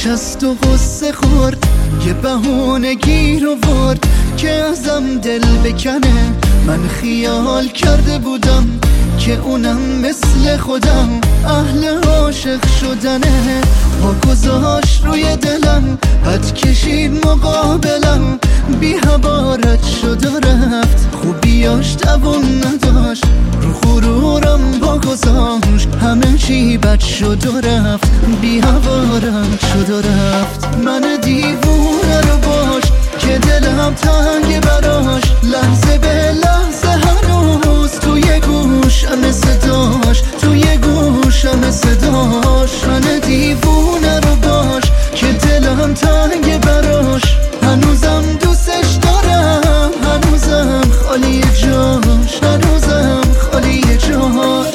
نشست و غصه خورد، یه بهونه گیر آورد که ازم دل بکنه. من خیال کرده بودم که اونم مثل خودم اهل عاشق شدنه. پا گذاشت روی دلم، بد کشید مقابلم، بی هوارت شد و رفت. خوبیاش دوون نداشت، رو غرورم پا گذاشت، همه چی بد شد و رفت، بی هوارم شد و رفت. من دیوونه رو باش که دلم تنگ براش، لحظه به لحظه هنوز توی گوشم صداش، توی گوشم صداش. من دیوونه رو باش که دلم تنگ براش، هنوزم دوستش دارم، هنوزم خالی جاش، هنوزم خالی جاش.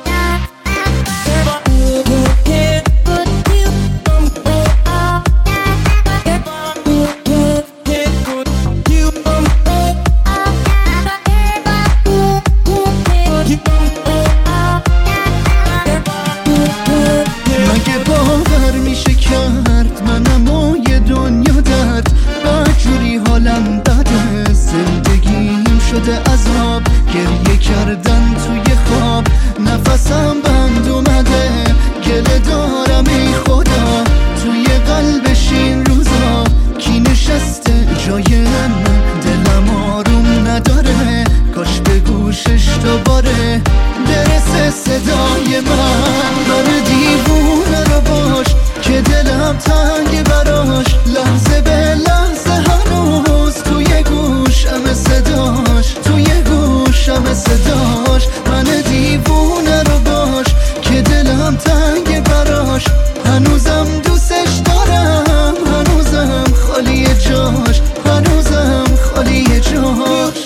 مگه باور میشه کرد منم و یه دنیا درد، بدجوری حالم بده، زندگیم شده عذاب، گریه کردن توی خواب، نفسم بند اومده، گله دارم ای خدا، توی قلبش این روزا کی نشسته جای من؟ دلم آروم نداره، کاش به گوشش دوباره برسه صدای من. من دیوونه رو باش که دلم تنگ براش، لحظه به لحظه هنوز توی گوشم صداش، توی گوشم صداش. من دیوونه رو باش که دلم تنگ براش، هنوزم دوستش دارم، هنوزم خالی جاش، هنوزم خالی جاش.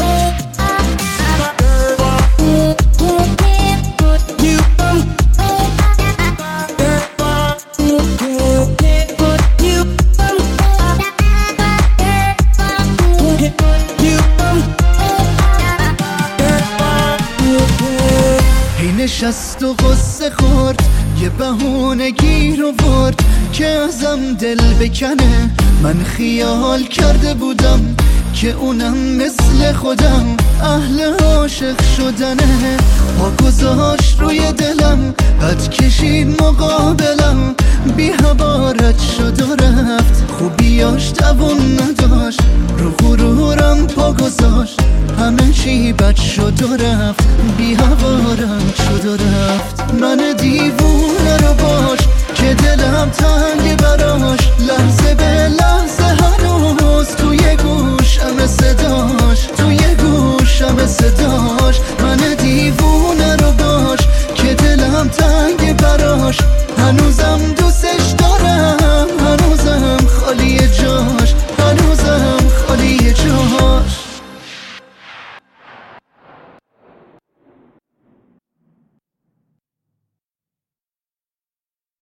نشست و غصه خورد، یه بهونه گیر آورد که ازم دل بکنه. من خیال کرده بودم که اونم مثل خودم اهل عاشق شدنه. پا گذاشت روی دلم، بد کشید مقابلم، بی هوارت شد و رفت. خوبیاش دوون نداشت، رو غرورم پا گذاشت، همه چی بد شد و رفت، بی هوارم شد و رفت. من دیوونه رو باش که دلم تنگ براش، لحظه به لحظه